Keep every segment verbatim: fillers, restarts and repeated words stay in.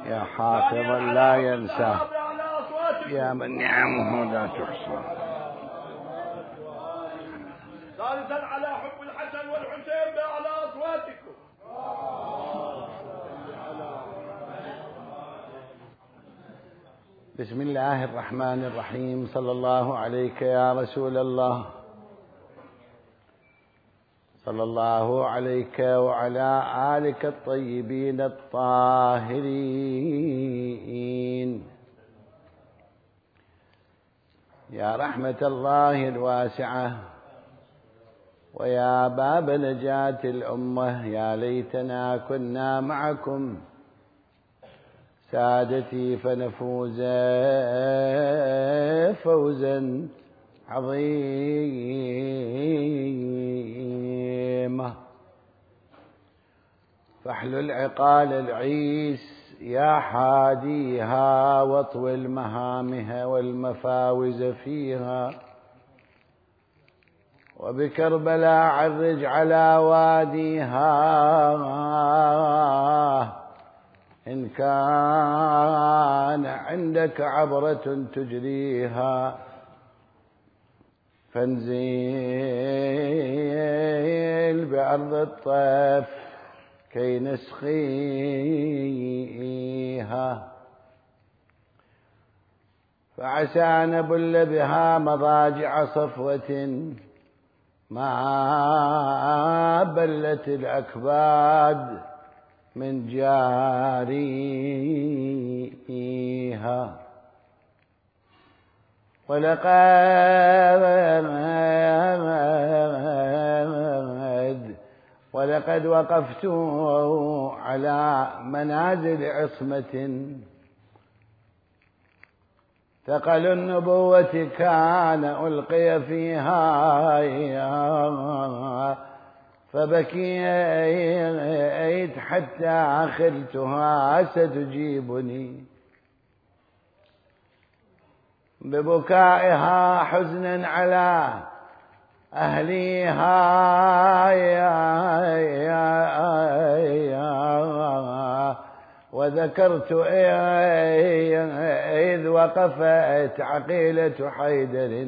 يا حافظا لا ينسى يا من نعمه لا تحصى. ثالثا على حب الحسن والحسين بأعلى أصواتكم. بسم الله الرحمن الرحيم. صلى الله عليك يا رسول الله، صلى الله عليك وعلى آلك الطيبين الطاهرين. يا رحمة الله الواسعة ويا باب نجاة الأمة، يا ليتنا كنا معكم سادتي فنفوز فوزا عظيما. فاحلل عقال العيس يا حاديها، واطول مهامها والمفاوز فيها، وبكربلاء عرج على واديها. إن كان عندك عبرة تجريها، فانزل بأرض الطيف كي نسقيها. فعسى نبل بها مضاجع صفوة، ما بلت الأكباد من جاريها. ولقد ولقد وقفت على منازل عصمة، ثقل النبوة كان ألقي فيها، فبكيت حتى خلتها ستجيبني ببكائها حزنا على أهليها. وذكرت إذ وقفت عقيلة حيدر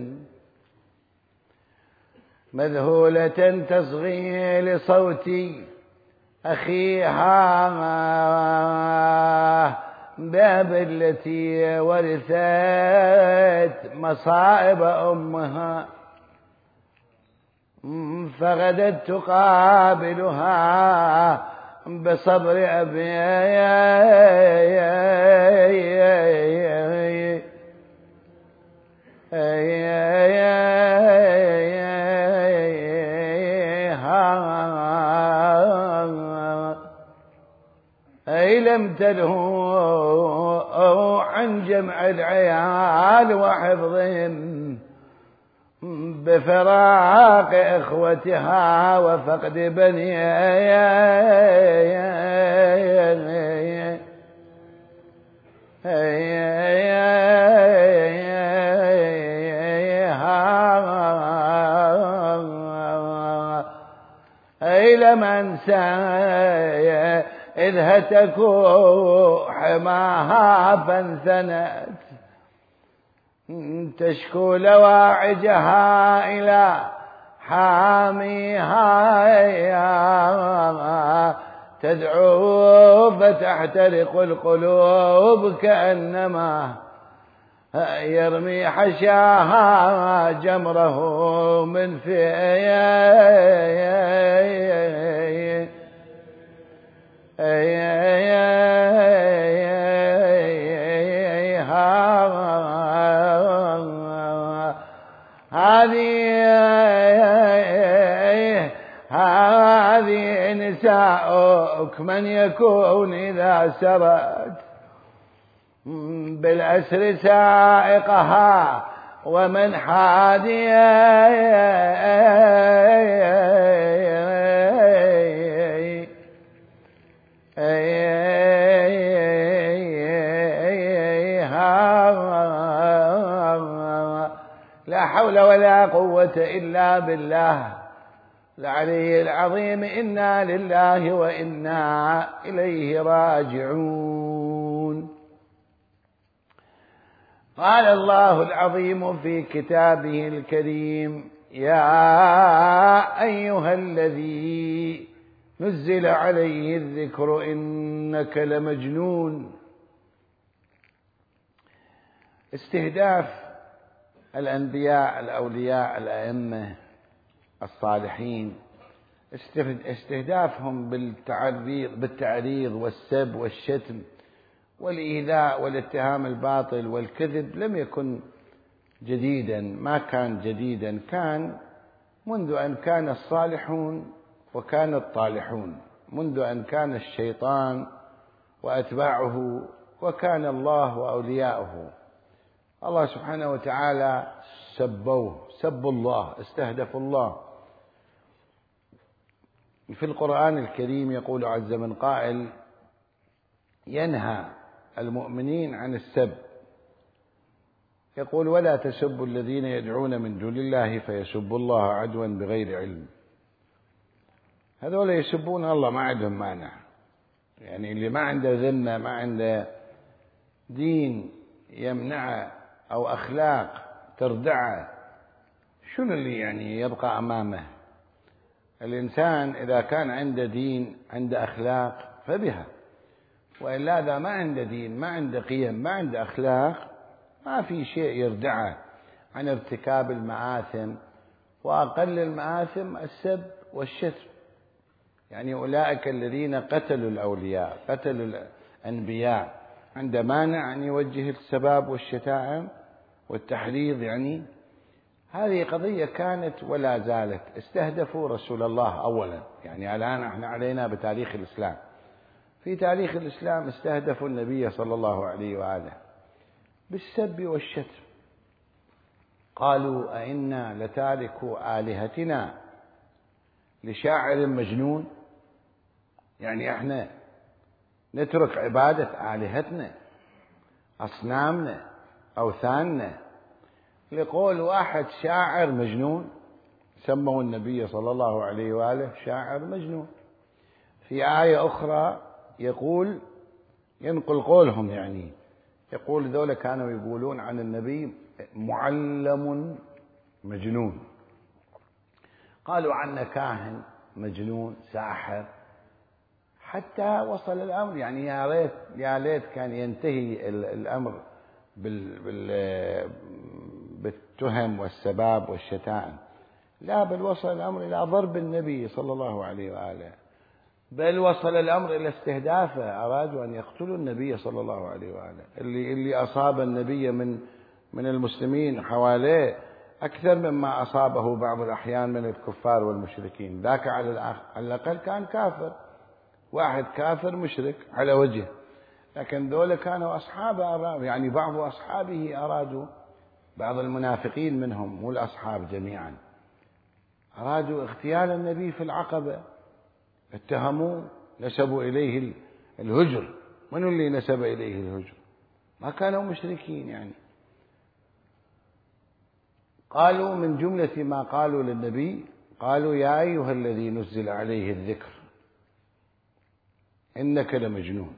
مذهولة تصغي لصوت أخيها، باب التي ورثت مصائب أمها، فغدت تقابلها بصبر أبيها، أي لم تلهوا عن جمع العيال وحفظهم بفراق إخوتها وفقد بنيها. أي لم أنسى إذ هتكوا حماها فانثنت تشكو لواعجها إلى حاميها، تدعو فتحترق القلوب كأنما يرمي حشاها جمره من فيه. هذه هذه نساؤك من يكون إذا سرت بالأسر سائقها ومن حاديها. لا حول ولا قوة إلا بالله العلي العظيم. إنا لله وإنا إليه راجعون. قال الله العظيم في كتابه الكريم: يا أيها الذي نزل عليه الذكر إنك لمجنون. استهداف الأنبياء الأولياء الأئمة الصالحين، استهدافهم بالتعريض بالتعريض والسب والشتم والإيذاء والاتهام الباطل والكذب لم يكن جديدا، ما كان جديدا، كان منذ أن كان الصالحون وكان الطالحون، منذ أن كان الشيطان وأتباعه وكان الله وأولياؤه. الله سبحانه وتعالى سبوه، سبوا الله، استهدفوا الله. في القرآن الكريم يقول عز من قائل: ينهى المؤمنين عن السب، يقول: ولا تسبوا الذين يدعون من دون الله فيسبوا الله عدوا بغير علم. هذول يسبون الله ما عندهم مانع، يعني اللي ما عنده ذمة، ما عنده دين يمنعه أو أخلاق تردعه، شنو اللي يعني يبقى أمامه؟ الإنسان إذا كان عنده دين، عنده أخلاق فبها، وإلا إذا ما عنده دين، ما عنده قيم، ما عنده أخلاق، ما في شيء يردعه عن ارتكاب المآثم، وأقل المآثم السب والشتم. يعني أولئك الذين قتلوا الأولياء، قتلوا الأنبياء، عنده مانع أن يوجه السباب والشتائم والتحريض؟ يعني هذه قضية كانت ولا زالت. استهدفوا رسول الله أولا، يعني الآن احنا علينا بتاريخ الإسلام. في تاريخ الإسلام استهدفوا النبي صلى الله عليه وآله بالسب والشتم. قالوا: أئنا لتاركوا آلهتنا لشاعر مجنون؟ يعني احنا نترك عبادة آلهتنا، أصنامنا، أوثاننا، لقول واحد شاعر مجنون؟ سموا النبي صلى الله عليه وآله شاعر مجنون. في آية أخرى يقول، ينقل قولهم، يعني يقول ذولا كانوا يقولون عن النبي معلم مجنون. قالوا عنه كاهن مجنون ساحر، حتى وصل الأمر، يعني يا ريت يا ليت كان ينتهي الأمر بال بال بالتهم والسباب والشتائم، لا، بل وصل الأمر إلى ضرب النبي صلى الله عليه وآله، بل وصل الأمر إلى استهدافه، أرادوا أن يقتلوا النبي صلى الله عليه وآله. اللي اللي أصاب النبي من من المسلمين حواليه أكثر مما أصابه بعض الأحيان من الكفار والمشركين. ذاك على الأقل كان كافر، واحد كافر مشرك على وجه، لكن ذولا كانوا أصحابه، أرادوا يعني بعض أصحابه أرادوا، بعض المنافقين منهم مو الأصحاب جميعا، أرادوا اغتيال النبي في العقبة، اتهموه، نسبوا إليه الهجر. من اللي نسب إليه الهجر؟ ما كانوا مشركين. يعني قالوا من جملة ما قالوا للنبي، قالوا: يا أيها الذي نزل عليه الذكر إنك لمجنون.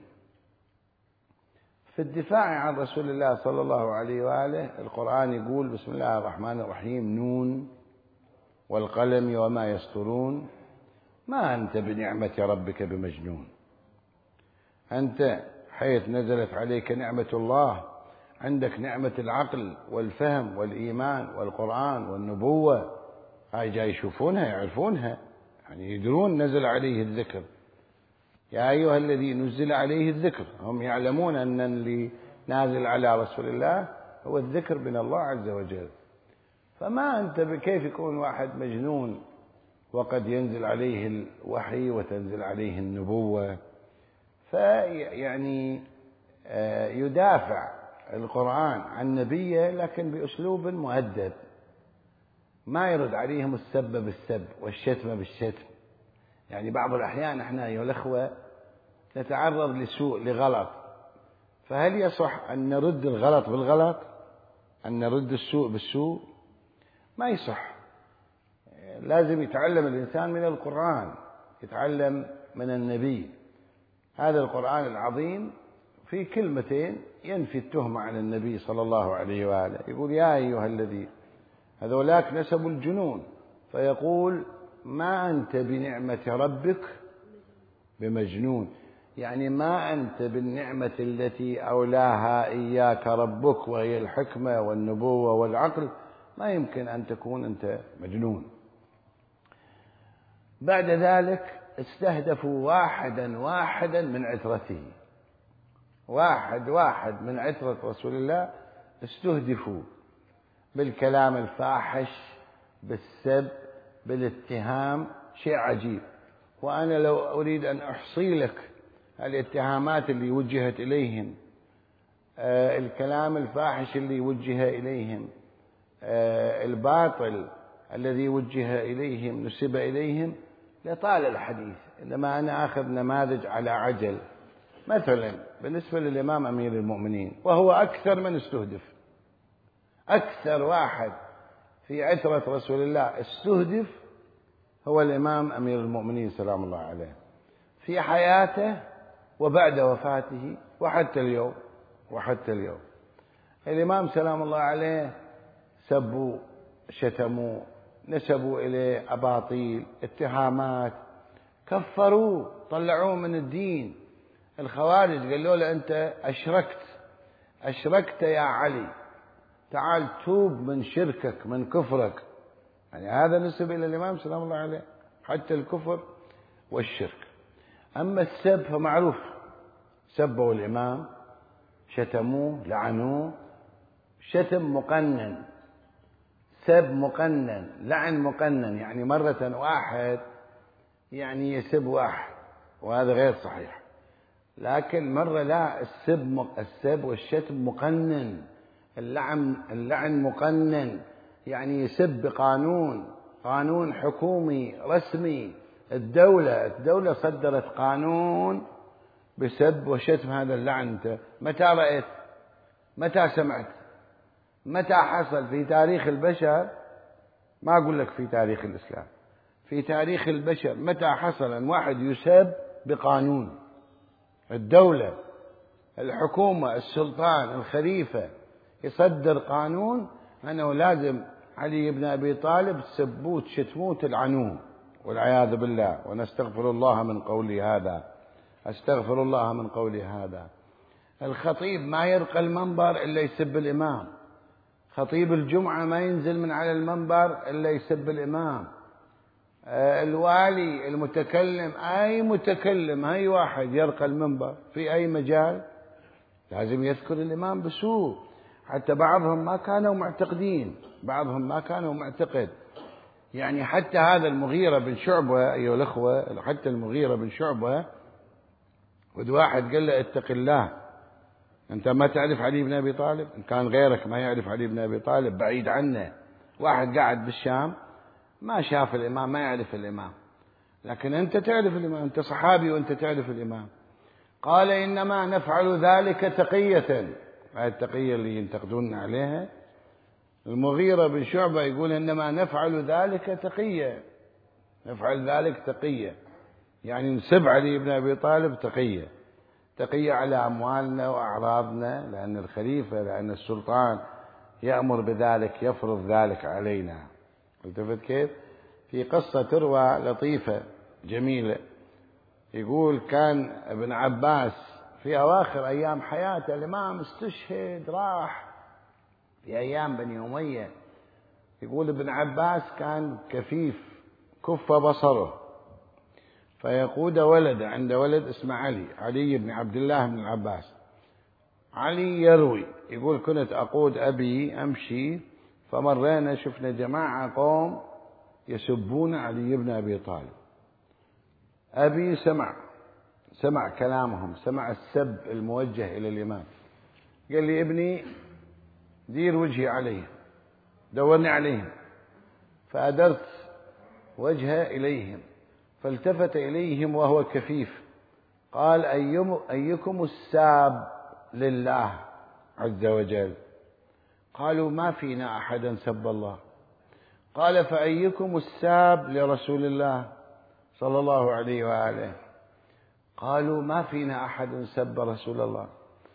في الدفاع عن رسول الله صلى الله عليه وآله القرآن يقول: بسم الله الرحمن الرحيم، نون والقلم وما يسطرون، ما أنت بنعمة ربك بمجنون. أنت حيث نزلت عليك نعمة الله، عندك نعمة العقل والفهم والإيمان والقرآن والنبوة، هاي جاي يشوفونها يعرفونها، يعني يدرون نزل عليه الذكر. يا أيها الذي نزل عليه الذكر، هم يعلمون أن اللي نازل على رسول الله هو الذكر من الله عز وجل. فما أنت بكيف يكون واحد مجنون وقد ينزل عليه الوحي وتنزل عليه النبوة؟ فيعني يدافع القرآن عن نبيه لكن بأسلوب مؤدب، ما يرد عليهم السب بالسب والشتم بالشتم. يعني بعض الأحيان احنا أيها الأخوة نتعرض لسوء لغلط، فهل يصح أن نرد الغلط بالغلط؟ أن نرد السوء بالسوء؟ ما يصح. لازم يتعلم الإنسان من القرآن، يتعلم من النبي. هذا القرآن العظيم في كلمتين ينفي التهمة على النبي صلى الله عليه وآله. يقول يا أيها الذين، هذولاك نسبوا الجنون، فيقول ما أنت بنعمة ربك بمجنون، يعني ما أنت بالنعمة التي أولاها إياك ربك وهي الحكمة والنبوة والعقل، ما يمكن أن تكون أنت مجنون. بعد ذلك استهدفوا واحدا واحدا من عترته، واحد واحد من عترة رسول الله استهدفوا بالكلام الفاحش، بالسب، بالاتهام، شيء عجيب. وأنا لو أريد أن أحصي لك الاتهامات اللي وجهت إليهم، آه الكلام الفاحش اللي وجه إليهم، آه الباطل الذي وجه إليهم نسب إليهم، لطال الحديث، إنما أنا أخذ نماذج على عجل. مثلا بالنسبة للإمام أمير المؤمنين، وهو أكثر من استهدف، أكثر واحد في عترة رسول الله استهدف هو الإمام أمير المؤمنين سلام الله عليه، في حياته وبعد وفاته وحتى اليوم. وحتى اليوم الإمام سلام الله عليه سبوا، شتموا، نسبوا إليه أباطيل، اتهامات، كفروا، طلعوه من الدين. الخوارج قالوا له أنت أشركت، أشركت يا علي، تعال توب من شركك، من كفرك. يعني هذا نسب إلى الإمام سلام الله عليه، حتى الكفر والشرك. أما السب فمعروف، سبوا الإمام، شتموه، لعنوه، شتم مقنن، سب مقنن، لعن مقنن، يعني مرة واحد يعني يسب واحد، وهذا غير صحيح. لكن مرة لا، السب السب والشتم مقنن، اللعن اللعن مقنن، يعني يسب بقانون، قانون حكومي رسمي. الدولة الدولة صدرت قانون بسب وشتم هذا اللعن. انت متى رأيت؟ متى سمعت؟ متى حصل في تاريخ البشر؟ ما أقول لك في تاريخ الإسلام، في تاريخ البشر متى حصل أن واحد يسب بقانون؟ الدولة، الحكومة، السلطان، الخليفة يصدر قانون أنه لازم علي بن أبي طالب تسبوه، تشتموه، تلعنوه، والعياذ بالله. ونستغفر الله من قولي هذا، أستغفر الله من قولي هذا. الخطيب ما يرقى المنبر إلا يسب الإمام، خطيب الجمعة ما ينزل من على المنبر إلا يسب الإمام. الوالي، المتكلم، أي متكلم، أي واحد يرقى المنبر في أي مجال لازم يذكر الإمام بسوء. حتى بعضهم ما كانوا معتقدين، بعضهم ما كانوا معتقد. يعني حتى هذا المغيرة بن شعبة أيها الأخوة، حتى المغيرة بن شعبة ود واحد قال له اتق الله، أنت ما تعرف علي بن أبي طالب؟ إن كان غيرك ما يعرف علي بن أبي طالب بعيد عنه. واحد قاعد بالشام ما شاف الإمام، ما يعرف الإمام، لكن أنت تعرف الإمام، أنت صحابي وأنت تعرف الإمام. قال إنما نفعل ذلك تقية، هذه التقية اللي ينتقدون عليها. المغيرة بن شعبة يقول إنما نفعل ذلك تقية، نفعل ذلك تقية، يعني نسب علي بن أبي طالب تقية، تقية على أموالنا وأعراضنا، لأن الخليفة، لأن السلطان يأمر بذلك، يفرض ذلك علينا. التفت كيف؟ في قصة تروى لطيفة جميلة، يقول كان ابن عباس في أواخر أيام حياته، الإمام استشهد راح في أيام بني أمية. يقول ابن عباس كان كفيف كف بصره، فيقود ولد عند ولد اسمه علي، علي بن عبد الله بن العباس. علي يروي يقول كنت أقود أبي أمشي، فمرينا شفنا جماعة قوم يسبون علي بن أبي طالب. أبي سمع سمع كلامهم، سمع السب الموجه إلى الإمام. قال لي ابني دير وجهي عليه، دورني عليهم. فأدرت وجهه إليهم، فالتفت إليهم وهو كفيف، قال أيكم الساب لله عز وجل؟ قالوا ما فينا أحدا سب الله. قال فأيكم الساب لرسول الله صلى الله عليه وآله؟ قالوا ما فينا أحد سب رسول الله.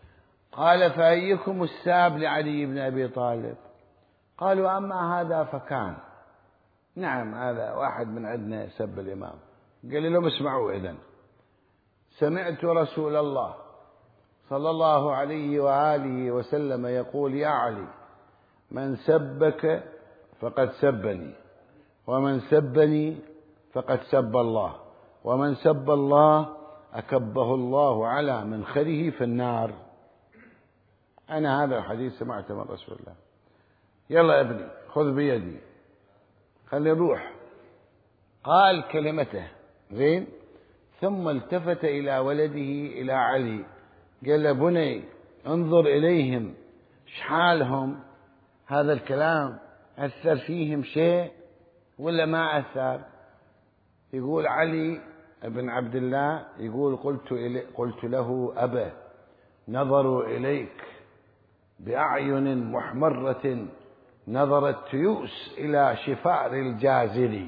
قال فأيكم الساب لعلي بن أبي طالب؟ قالوا أما هذا فكان. نعم هذا واحد من عندنا سب الإمام. قال لهم اسمعوا إذن، سمعت رسول الله صلى الله عليه وآله وسلم يقول يا علي من سبك فقد سبني، ومن سبني فقد سب الله، ومن سب الله أكبه الله على منخره في النار. أنا هذا الحديث سمعته من رسول الله. يلا ابني خذ بيدي خلي روح. قال كلمته زين، ثم التفت إلى ولده إلى علي قال له بني انظر إليهم شحالهم، هذا الكلام أثر فيهم شيء ولا ما أثر؟ يقول علي بن عبد الله يقول قلت, إلي قلت له أبا نظروا إليك بأعين محمرة نظر التيوس إلى شفار الجازري.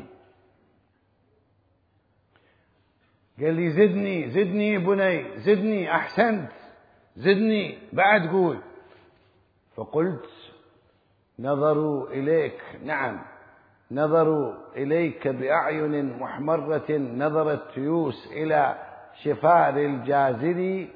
قال لي زدني زدني بني زدني، أحسنت زدني بعد قول. فقلت نظروا إليك، نعم نظروا إليك بأعين محمرة نظر التيوس إلى شفار الجازري،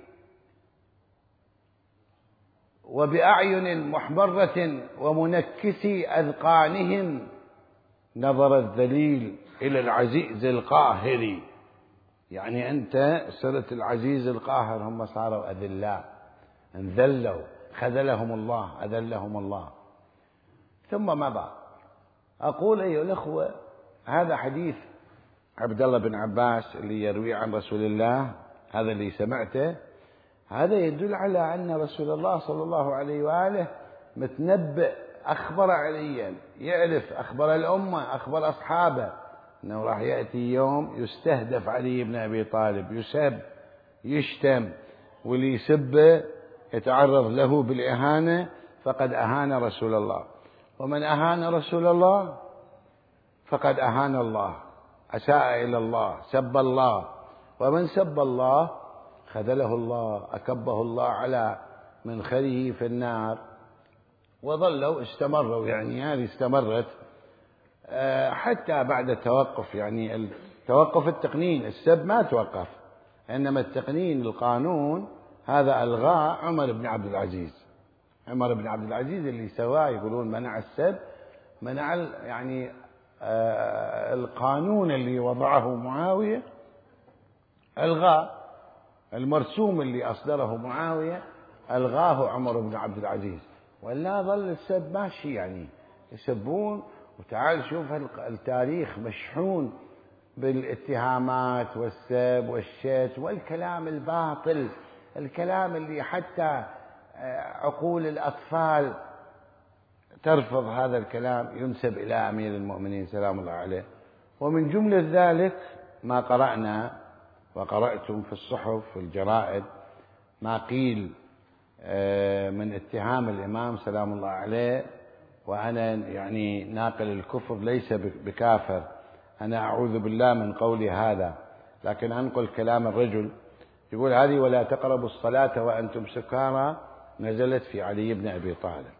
وبأعين محمرة ومنكسي أذقانهم نظر الذليل إلى العزيز القاهر. يعني أنت صرت العزيز القاهر، هم صاروا أذلاء انذلوا خذلهم الله أذلهم الله. ثم مضى. أقول أيها الأخوة هذا حديث عبد الله بن عباس اللي يروي عن رسول الله، هذا اللي سمعته، هذا يدل على أن رسول الله صلى الله عليه وآله متنبئ، أخبر عليا، يعرف، أخبر الأمة، أخبر أصحابه أنه راح يأتي يوم يستهدف علي بن أبي طالب، يسب يشتم، واللي يسبه يتعرض له بالإهانة فقد أهان رسول الله، ومن أهان رسول الله فقد أهان الله، أساء إلى الله، سب الله، ومن سب الله خذله الله، أكبه الله على منخره في النار. وظلوا استمروا، يعني هذه استمرت حتى بعد التوقف، يعني التوقف التقنين، السب ما توقف، إنما التقنين القانون هذا ألغاه عمر بن عبد العزيز. عمر بن عبد العزيز اللي سواه يقولون منع السب، منع يعني القانون اللي وضعه معاوية ألغاه، المرسوم اللي أصدره معاوية ألغاه عمر بن عبد العزيز، ولا ظل السب ماشي، يعني يسبون. وتعال شوف التاريخ مشحون بالاتهامات والسب والشت والكلام الباطل، الكلام اللي حتى عقول الأطفال ترفض هذا الكلام، ينسب إلى أمير المؤمنين سلام الله عليه. ومن جملة ذلك ما قرأنا وقرأتم في الصحف في الجرائد ما قيل من اتهام الإمام سلام الله عليه، وأنا يعني ناقل الكفر ليس بكافر، أنا أعوذ بالله من قولي هذا، لكن أنقل كلام الرجل يقول هذه ولا تقربوا الصلاة وأنتم سكارى نزلت في علي بن أبي طالب.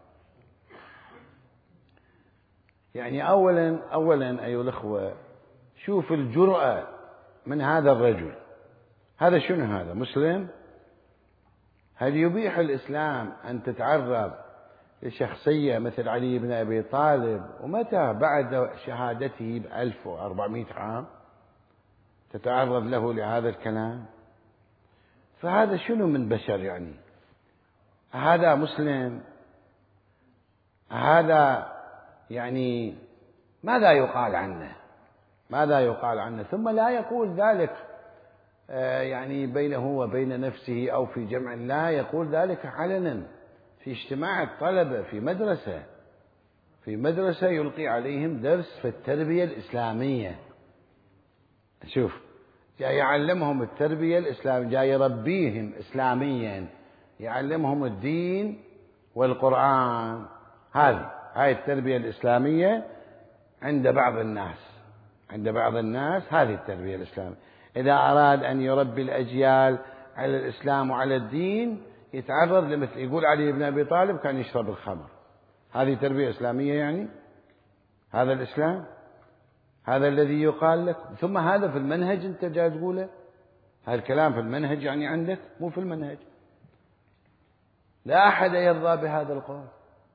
يعني أولا أولا أيها الأخوة شوف الجرأة من هذا الرجل، هذا شنو؟ هذا مسلم؟ هل يبيح الإسلام أن تتعرض لشخصية مثل علي بن أبي طالب، ومتى بعد شهادته بألف وأربعمائة عام تتعرض له لهذا الكلام؟ فهذا شنو من بشر؟ يعني هذا مسلم؟ هذا يعني ماذا يقال عنه؟ ماذا يقال عنه؟ ثم لا يقول ذلك يعني بينه وبين نفسه أو في جمع، لا يقول ذلك علنا في اجتماع الطلبة في مدرسة في مدرسة يلقي عليهم درس في التربية الإسلامية. شوف، جاي يعلمهم التربية الإسلامية، جاي يربيهم إسلاميا، يعلمهم الدين والقرآن. هذه هاي التربية الإسلامية عند بعض الناس، عند بعض الناس هذه التربية الإسلامية. إذا أراد أن يربي الأجيال على الإسلام وعلى الدين يتعرض لمثل يقول علي بن أبي طالب كان يشرب الخمر. هذه تربية إسلامية يعني؟ هذا الإسلام؟ هذا الذي يقال لك؟ ثم هذا في المنهج أنت جاي تقوله؟ هذا الكلام في المنهج يعني عندك؟ مو في المنهج. لا أحد يرضى بهذا القول.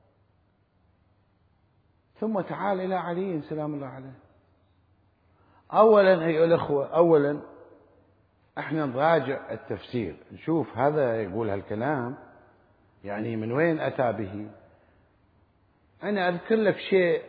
ثم تعال إلى علي سلام الله عليه. أولا أيها الأخوة، أولا احنا نراجع التفسير نشوف هذا يقول هالكلام يعني من وين أتى به. أنا أذكر لك شيء،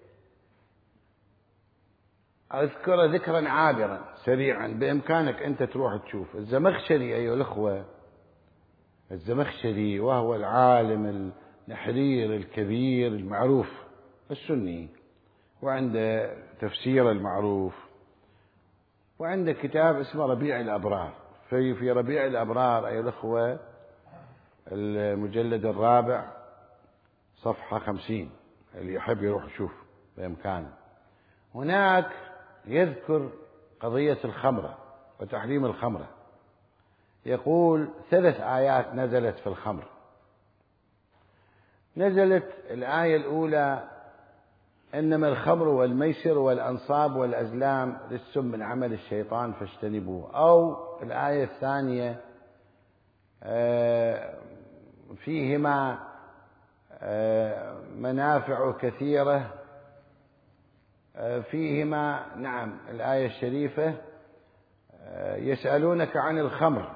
أذكر ذكرا عابرا سريعا بإمكانك أنت تروح تشوف. الزمخشري أيها الأخوة، الزمخشري وهو العالم النحرير الكبير المعروف السني، وعنده تفسير المعروف، وعنده كتاب اسمه ربيع الأبرار. في في ربيع الأبرار أيها الأخوة المجلد الرابع صفحة خمسين، اللي يحب يروح يشوف بإمكانه. هناك يذكر قضية الخمرة وتحريم الخمرة. يقول ثلاث آيات نزلت في الخمر. نزلت الآية الأولى: إنما الخمر والميسر والأنصاب والأزلام رجس من عمل الشيطان فاجتنبوه. أو الآية الثانية: فيهما منافع كثيرة، فيهما نعم الآية الشريفة: يسألونك عن الخمر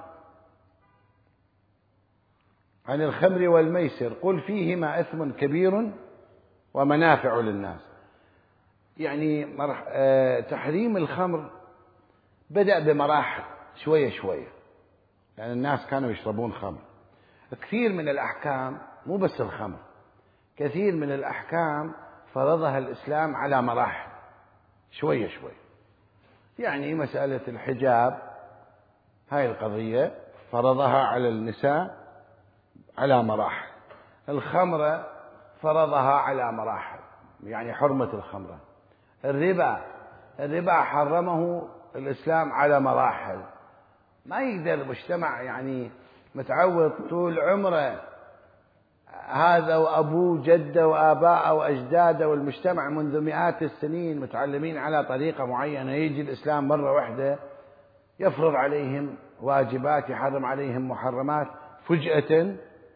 عن الخمر والميسر قل فيهما إثم كبير ومنافع للناس. يعني تحريم الخمر بدأ بمراحل شوية شوية، يعني الناس كانوا يشربون خمر. كثير من الأحكام مو بس الخمر، كثير من الأحكام فرضها الإسلام على مراحل شوية شوية. يعني مسألة الحجاب هاي القضية فرضها على النساء على مراحل. الخمرة فرضها على مراحل، يعني حرمة الخمرة. الربا الربا حرمه الإسلام على مراحل. ما يقدر المجتمع يعني متعود طول عمره هذا وأبوه جده وآباءه وأجداده والمجتمع منذ مئات السنين متعلمين على طريقة معينة، يجي الإسلام مرة واحدة يفرض عليهم واجبات، يحرم عليهم محرمات فجأة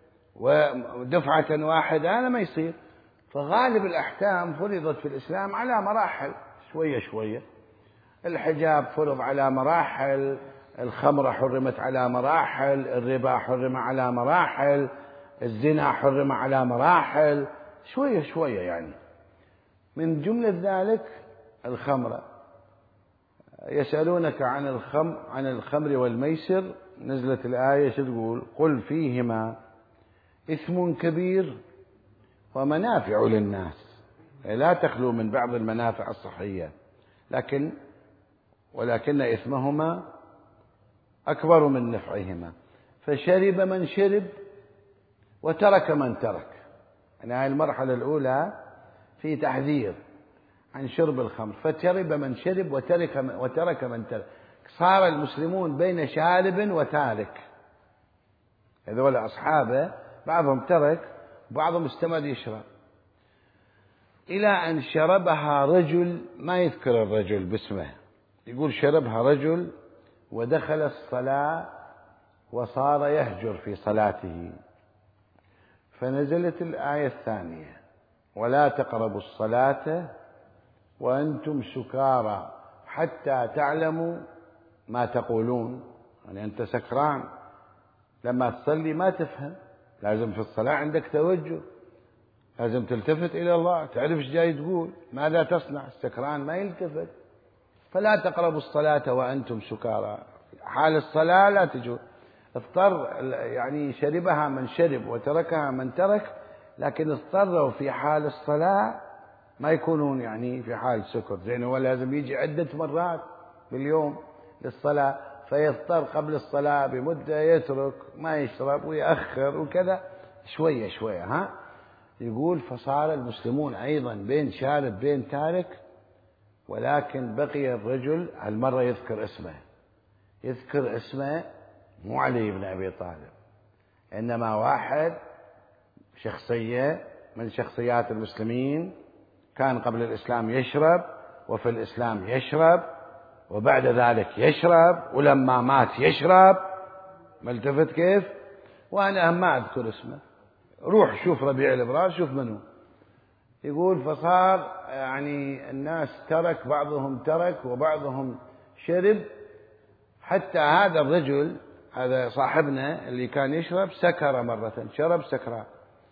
ودفعة واحدة. هذا ما يصير. فغالب الأحكام فرضت في الإسلام على مراحل شوية شوية. الحجاب فرض على مراحل، الخمرة حرمت على مراحل، الربا حرم على مراحل، الزنا حرم على مراحل، شوية شوية. يعني من جملة ذلك الخمرة. يسألونك عن الخمر عن الخمر والميسر، نزلت الآية شو تقول؟ قل فيهما إثم كبير ومنافع للناس. لا تخلو من بعض المنافع الصحية، لكن ولكن إثمهما أكبر من نفعهما. فشرب من شرب وترك من ترك. يعني هذه المرحلة الأولى في تحذير عن شرب الخمر. فشرب من شرب وترك من وترك من ترك. صار المسلمون بين شارب وتارك. هذول أصحابه بعضهم ترك وبعضهم استمر يشرب، إلى أن شربها رجل، ما يذكر الرجل باسمه، يقول شربها رجل ودخل الصلاة وصار يهجر في صلاته. فنزلت الآية الثانية: ولا تقربوا الصلاة وأنتم سكارى حتى تعلموا ما تقولون. يعني أنت سكران لما تصلي ما تفهم، لازم في الصلاة عندك توجه، لازم تلتفت إلى الله، تعرف ايش جاي تقول، ماذا تصنع. السكران ما يلتفت. فلا تقربوا الصلاة وأنتم سكارى. حال الصلاة لا تجوز. اضطر، يعني شربها من شرب وتركها من ترك، لكن اضطروا في حال الصلاة ما يكونون يعني في حال سكر. زين هو لازم يجي عدة مرات باليوم للصلاة، فيضطر قبل الصلاة بمدة يترك ما يشرب ويأخر وكذا شوية شوية. ها يقول فصار المسلمون أيضا بين شارب بين تارك. ولكن بقي الرجل هالمرة يذكر اسمه، يذكر اسمه مو علي بن أبي طالب، إنما واحد شخصية من شخصيات المسلمين كان قبل الإسلام يشرب، وفي الإسلام يشرب، وبعد ذلك يشرب، ولما مات يشرب. ملتفت كيف؟ وأنا ما أذكر اسمه، روح شوف ربيع الإبرار، شوف منه. يقول فصار يعني الناس ترك، بعضهم ترك وبعضهم شرب، حتى هذا الرجل هذا صاحبنا اللي كان يشرب سكر مرة، شرب سكران.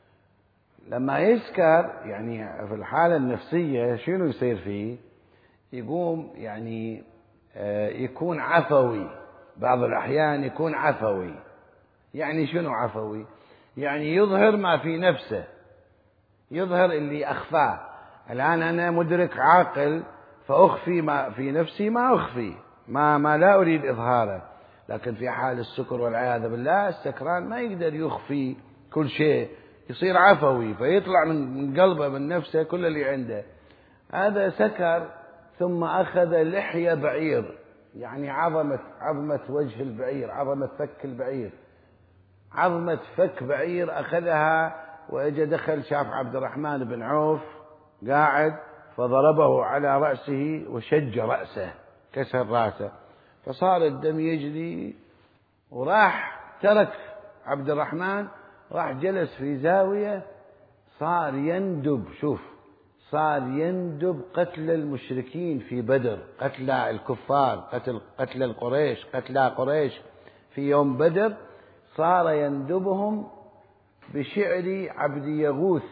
لما يسكر يعني في الحالة النفسية شنو يصير فيه؟ يقوم يعني يكون عفوي، بعض الأحيان يكون عفوي. يعني شنو عفوي؟ يعني يظهر ما في نفسه، يظهر اللي أخفاه. الآن أنا مدرك عاقل فأخفي ما في نفسي، ما أخفي ما ما لا أريد إظهاره. لكن في حال السكر والعياذ بالله السكران ما يقدر يخفي كل شيء، يصير عفوي فيطلع من قلبه من نفسه كل اللي عنده. هذا سكر ثم أخذ لحية بعير، يعني عظمة عظمة وجه البعير، عظمة فك البعير، عظمة فك بعير أخذها، وإجا دخل شاف عبد الرحمن بن عوف قاعد فضربه على رأسه وشج رأسه، كسر رأسه، فصار الدم يجري. وراح ترك عبد الرحمن، راح جلس في زاوية، صار يندب، شوف صار يندب قتل المشركين في بدر، قتل الكفار، قتل قتل القريش، قتل قريش في يوم بدر، صار يندبهم بشعر عبد يغوث.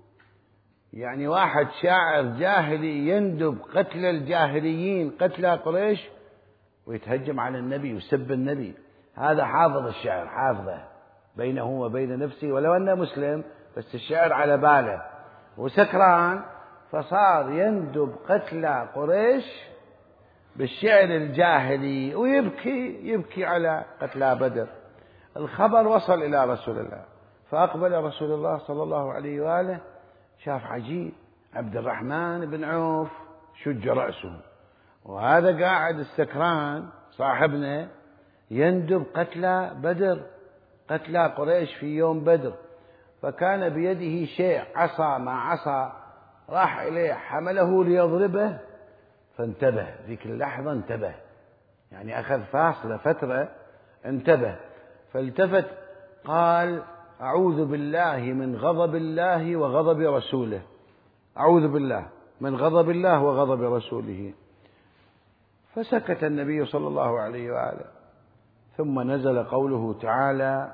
يعني واحد شاعر جاهلي يندب قتل الجاهليين، قتل قريش، ويتهجم على النبي ويسب النبي. هذا حافظ الشعر، حافظه بينه وبين نفسه، ولو أنه مسلم بس الشعر على باله، وسكران فصار يندب قتل قريش بالشعر الجاهلي، ويبكي يبكي على قتلى بدر. الخبر وصل إلى رسول الله، فأقبل رسول الله صلى الله عليه وآله، شاف عجيب، عبد الرحمن بن عوف شج رأسه، وهذا قاعد السكران صاحبنا يندب قتلى بدر، قتلى قريش في يوم بدر. فكان بيده شيء، عصا مع عصا، راح إليه حمله ليضربه، فانتبه ذيك اللحظة، انتبه يعني أخذ فاصلة فترة، انتبه فالتفت قال أعوذ بالله من غضب الله وغضب رسوله، أعوذ بالله من غضب الله وغضب رسوله. فسكت النبي صلى الله عليه وآله، ثم نزل قوله تعالى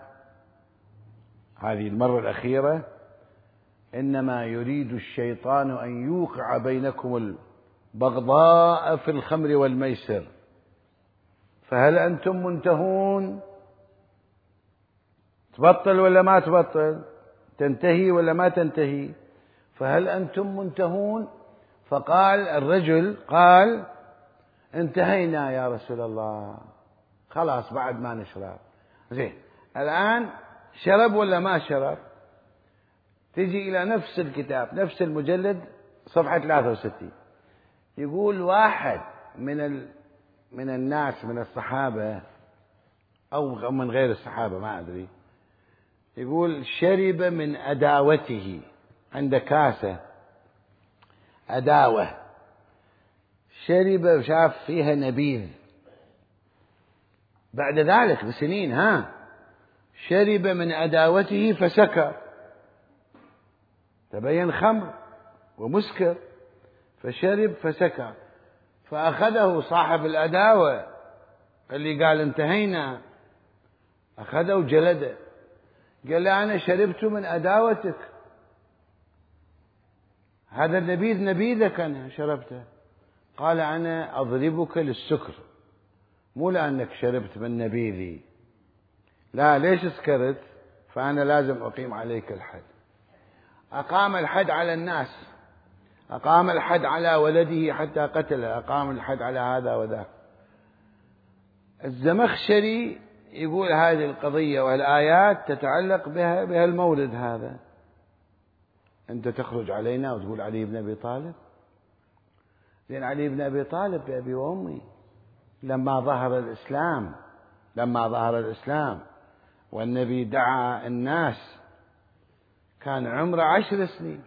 هذه المرة الأخيرة: إنما يريد الشيطان أن يوقع بينكم البغضاء في الخمر والميسر فهل أنتم منتهون؟ تبطل ولا ما تبطل؟ تنتهي ولا ما تنتهي؟ فهل أنتم منتهون؟ فقال الرجل قال انتهينا يا رسول الله، خلاص بعد ما نشرب. زين، الآن شرب ولا ما شرب؟ تجي إلى نفس الكتاب، نفس المجلد، صفحة ثلاثة وستين، يقول واحد من ال... من الناس من الصحابة أو من غير الصحابة ما أدري، يقول شرب من أداوته، عند كاسة أداوة، شرب وشاف فيها نبيذ. بعد ذلك بسنين ها شرب من أداوته فسكر، تبين خمر ومسكر، فشرب فسكر، فأخذه صاحب الأداوة اللي قال انتهينا، أخذه وجلده، قال له أنا شربت من أداوتك، هذا النبيذ نبيذك أنا شربته. قال أنا أضربك للسكر، مو لأنك شربت من نبيذي، لا، ليش سكرت؟ فأنا لازم أقيم عليك الحد. أقام الحد على الناس، أقام الحد على ولده حتى قتله، أقام الحد على هذا وذاك. الزمخشري يقول هذه القضية والآيات تتعلق بها بها المولد هذا. أنت تخرج علينا وتقول علي بن أبي طالب؟ زين، علي بن أبي طالب بأبي وأمي، لما ظهر الإسلام، لما ظهر الإسلام والنبي دعا الناس كان عمره عشر سنين،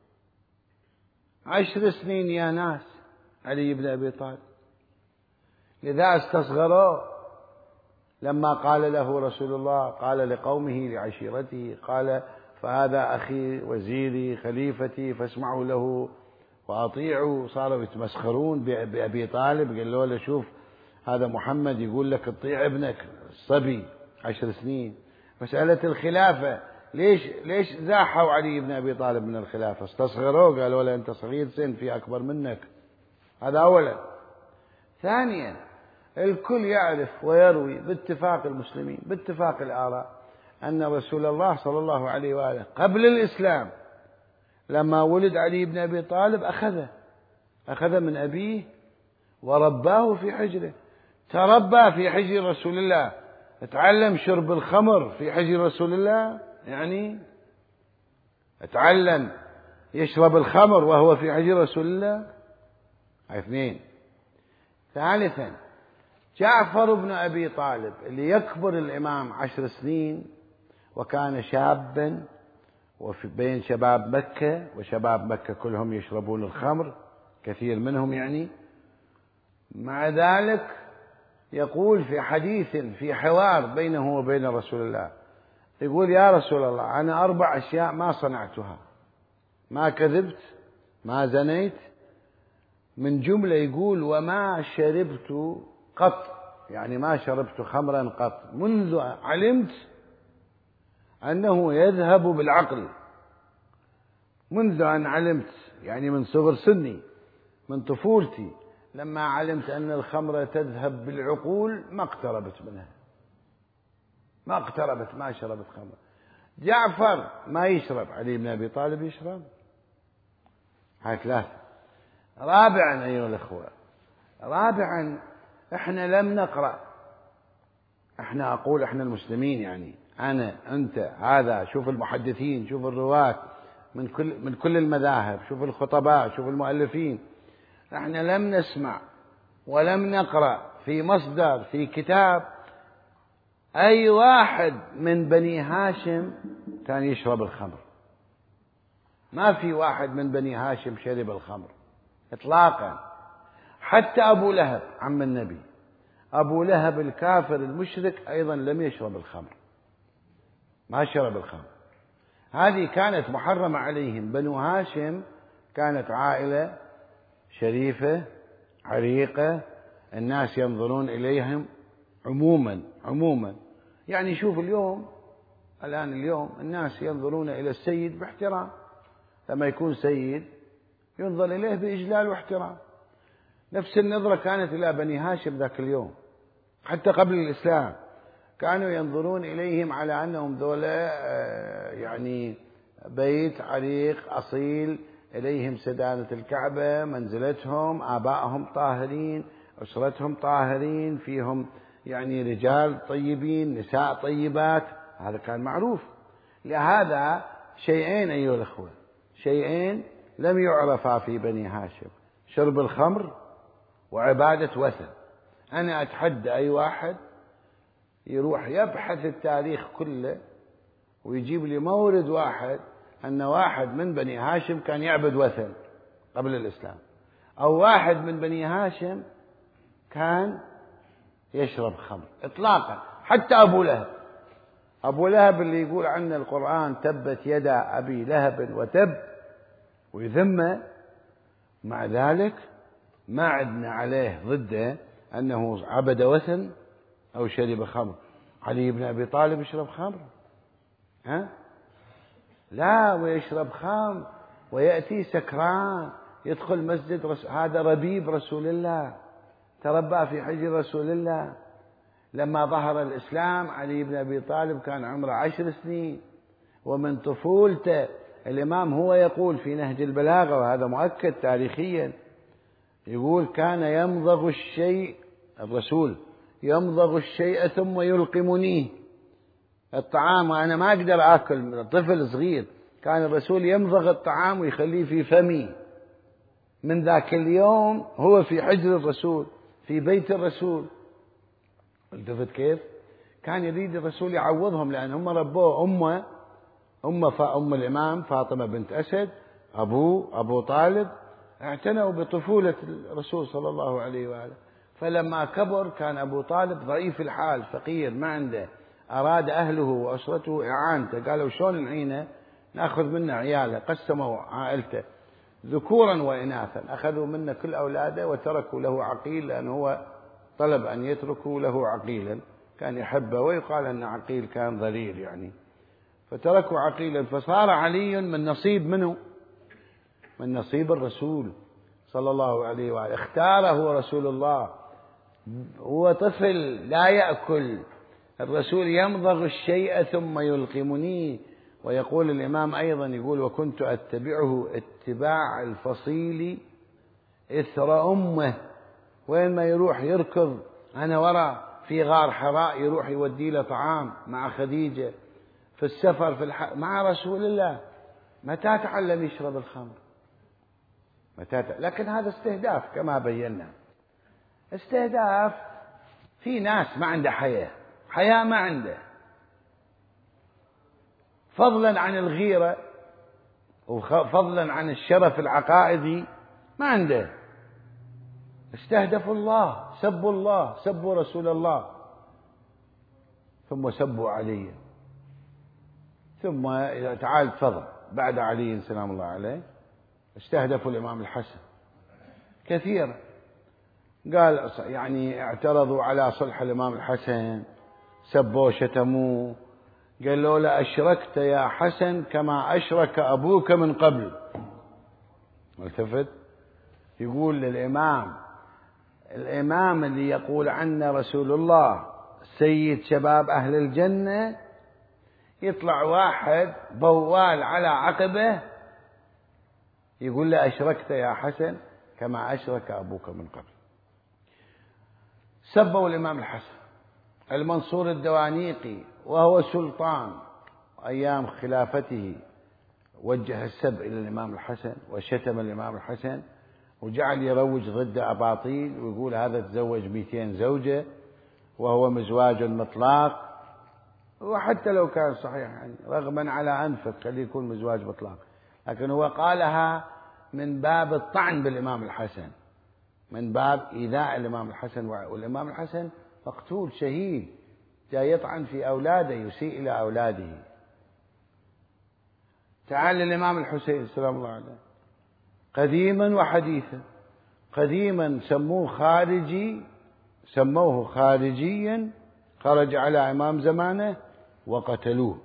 عشر سنين يا ناس علي بن أبي طالب، لذا استصغروه لما قال له رسول الله، قال لقومه لعشيرته، قال فهذا أخي وزيري خليفتي فاسمعوا له وأطيعوا. صاروا يتمسخرون بأبي طالب، قالوا له شوف هذا محمد يقول لك اطيع ابنك الصبي عشر سنين. مسألة الخلافة ليش ليش زاحوا علي بن أبي طالب من الخلافة؟ استصغروه، قالوا له أنت صغير سن، في أكبر منك. هذا أولا. ثانيا الكل يعرف ويروي باتفاق المسلمين باتفاق الآراء أن رسول الله صلى الله عليه وآله قبل الإسلام لما ولد علي بن أبي طالب أخذه أخذ من أبيه ورباه في حجره، تربى في حجر رسول الله، تعلم شرب الخمر في حجر رسول الله، يعني تعلم يشرب الخمر وهو في حجر رسول الله. اثنين. ثالثا جعفر بن أبي طالب اللي يكبر الإمام عشر سنين وكان شابا وفي بين شباب مكة، وشباب مكة كلهم يشربون الخمر كثير منهم يعني، مع ذلك يقول في حديث في حوار بينه وبين رسول الله، يقول يا رسول الله أنا أربع أشياء ما صنعتها، ما كذبت، ما زنيت، من جملة يقول وما شربت قط، يعني ما شربت خمرا قط منذ علمت أنه يذهب بالعقل، منذ أن علمت يعني من صغر سني من طفولتي لما علمت أن الخمر تذهب بالعقول ما اقتربت منها، ما اقتربت، ما شربت خمر. جعفر ما يشرب، علي بن أبي طالب يشرب. هاي ثلاثة. رابعا أيها الأخوة، رابعا احنا لم نقرأ، احنا أقول احنا المسلمين يعني أنا أنت هذا، شوف المحدثين، شوف الرواة من كل من كل المذاهب، شوف الخطباء، شوف المؤلفين، احنا لم نسمع ولم نقرأ في مصدر في كتاب أي واحد من بني هاشم كان يشرب الخمر. ما في واحد من بني هاشم شرب الخمر إطلاقا. حتى أبو لهب عم النبي، أبو لهب الكافر المشرك أيضا لم يشرب الخمر، ما شرب الخمر. هذه كانت محرمة عليهم. بنو هاشم كانت عائلة شريفة عريقة، الناس ينظرون إليهم عموما عموما يعني شوف اليوم الآن اليوم الناس ينظرون إلى السيد باحترام، لما يكون سيد ينظر إليه بإجلال واحترام. نفس النظرة كانت إلى بني هاشم ذاك اليوم، حتى قبل الإسلام كانوا ينظرون إليهم على أنهم ذولا يعني بيت عريق أصيل، إليهم سدانة الكعبة، منزلتهم، آبائهم طاهرين، أسرتهم طاهرين، فيهم يعني رجال طيبين، نساء طيبات. هذا كان معروف. لهذا شيئين أيها الأخوة، شيئين لم يعرفا في بني هاشم: شرب الخمر وعبادة وثن. أنا أتحدى أي واحد يروح يبحث التاريخ كله ويجيب لي مورد واحد أن واحد من بني هاشم كان يعبد وثن قبل الإسلام، أو واحد من بني هاشم كان يشرب خمر إطلاقا. حتى أبو لهب، أبو لهب اللي يقول عنه القرآن تبت يدا أبي لهب وتب ويذمه، مع ذلك ما عدنا عليه ضده أنه عبد وثن أو شرب خمر. علي بن أبي طالب يشرب خمر؟ ها؟ لا، ويشرب خمر ويأتي سكران يدخل مسجد رسول، هذا ربيب رسول الله، تربى في حجر رسول الله. لما ظهر الإسلام علي بن أبي طالب كان عمره عشر سنين، ومن طفولته الإمام هو يقول في نهج البلاغة، وهذا مؤكد تاريخيا، يقول كان يمضغ الشيء، الرسول يمضغ الشيء ثم يلقمنيه، الطعام وأنا ما أقدر آكل، طفل صغير كان الرسول يمضغ الطعام ويخليه في فمي. من ذاك اليوم هو في حجر الرسول، في بيت الرسول. التفت كيف كان يريد الرسول يعوضهم، لأن هم ربوه أمه أمه أم الإمام فاطمة بنت أسد، أبوه أبو طالب اعتنوا بطفولة الرسول صلى الله عليه وآله. فلما كبر كان أبو طالب ضعيف الحال فقير ما عنده، أراد أهله وأسرته إعانته، قالوا شلون نعينه؟ نأخذ منه عياله، قسموا عائلته ذكورا وإناثا، أخذوا منه كل أولاده وتركوا له عقيل، لأنه هو طلب أن يتركوا له عقيلا، كان يحبه، ويقال أن عقيل كان ضرير يعني، فتركوا عقيلا، فصار علي من نصيب منه؟ من نصيب الرسول صلى الله عليه وآله. اختاره رسول الله، هو طفل لا يأكل، الرسول يمضغ الشيء ثم يلقمني. ويقول الإمام أيضا، يقول وكنت أتبعه اتباع الفصيل إثر أمه، وين ما يروح يركض أنا وراء، في غار حراء يروح يودي له طعام مع خديجة، في السفر في الح... مع رسول الله. متى تعلم يشرب الخمر؟ متى ت... لكن هذا استهداف كما بينا، استهداف. في ناس ما عنده حياة، حياة ما عنده، فضلا عن الغيرة وفضلا عن الشرف العقائدي ما عنده. استهدفوا الله، سبوا الله، سبوا رسول الله، ثم سبوا علي، ثم تعال تفضل بعد علي سلام الله عليه استهدفوا الإمام الحسن كثيرا. قال يعني اعترضوا على صلح الإمام الحسن، سبوا شتموه، قالوا له أشركت يا حسن كما أشرك أبوك من قبل. التفت يقول للإمام، الإمام اللي يقول عنه رسول الله سيد شباب أهل الجنة، يطلع واحد بوال على عقبه يقول له أشركت يا حسن كما أشرك أبوك من قبل. سبوا الإمام الحسن. المنصور الدوانيقي وهو سلطان أيام خلافته وجه السب إلى الإمام الحسن وشتم الإمام الحسن، وجعل يروج ضد أباطيل، ويقول هذا تزوج مئتين زوجة وهو مزواج مطلاق. وحتى لو كان صحيح يعني رغما على أنفك خليه يكون مزواج مطلاق، لكن هو قالها من باب الطعن بالإمام الحسن، من باب إيذاء الإمام الحسن، والإمام الحسن مقتول شهيد جاي يطعن في أولاده، يسيء إلى أولاده. تعال الإمام الحسين سلام الله عليه، قديما وحديثا. قديما سموه خارجي، سموه خارجيا، خرج على إمام زمانه وقتلوه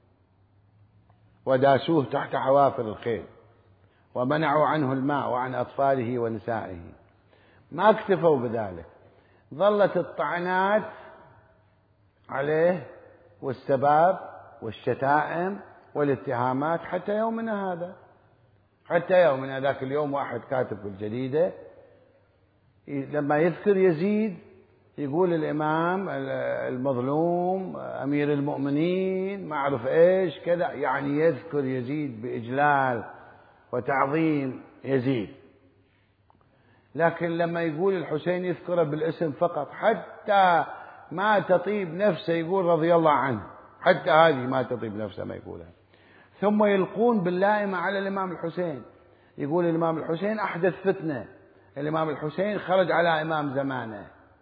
وداسوه تحت حوافر الخيل ومنعوا عنه الماء وعن أطفاله ونسائه. ما اكتفوا بذلك، ظلت الطعنات عليه والسباب والشتائم والاتهامات حتى يومنا هذا. حتى يومنا ذاك اليوم واحد كاتب في الجريدة لما يذكر يزيد يقول الإمام المظلوم أمير المؤمنين ما أعرف إيش كذا، يعني يذكر يزيد بإجلال وتعظيم يزيد. لكن لما يقول الحسين يذكره بالاسم فقط، حتى ما تطيب نفسه يقول رضي الله عنه، حتى هذه ما تطيب نفسه ما يقولها. ثم يلقون باللائمة على الإمام الحسين، يقول الإمام الحسين أحدث فتنة، الإمام الحسين خرج على إمام زمانه.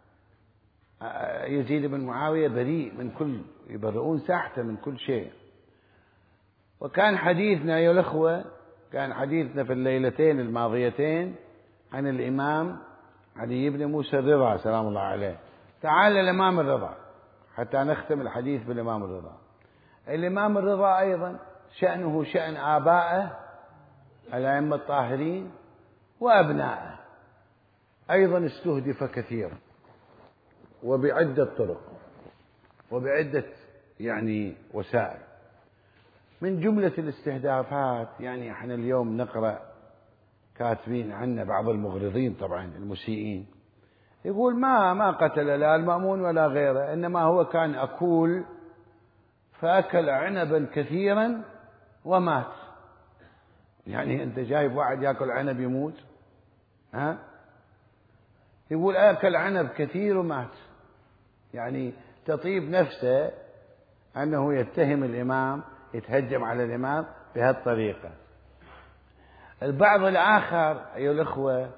يزيد بن معاوية بريء من كل، يبرؤون ساحته من كل شيء. وكان حديثنا أيها الأخوة، كان حديثنا في الليلتين الماضيتين عن الإمام علي بن موسى الرضا سلام الله عليه. تعال الإمام الرضا حتى نختم الحديث بالإمام الرضا. الإمام الرضا أيضا شأنه شأن آبائه الأئمة الطاهرين وأبنائه، أيضا استهدف كثيرا وبعدة طرق وبعدة يعني وسائل. من جملة الاستهدافات يعني احنا اليوم نقرأ كاتبين عنه بعض المغرضين طبعا المسيئين، يقول ما ما قتل لا المأمون ولا غيره، إنما هو كان أكول فأكل عنبا كثيرا ومات. يعني أنت جايب واحد يأكل عنب يموت؟ ها؟ يقول أكل عنب كثير ومات. يعني تطيب نفسه أنه يتهم الإمام، يتهجم على الإمام بهالطريقة. البعض الآخر أيها الأخوة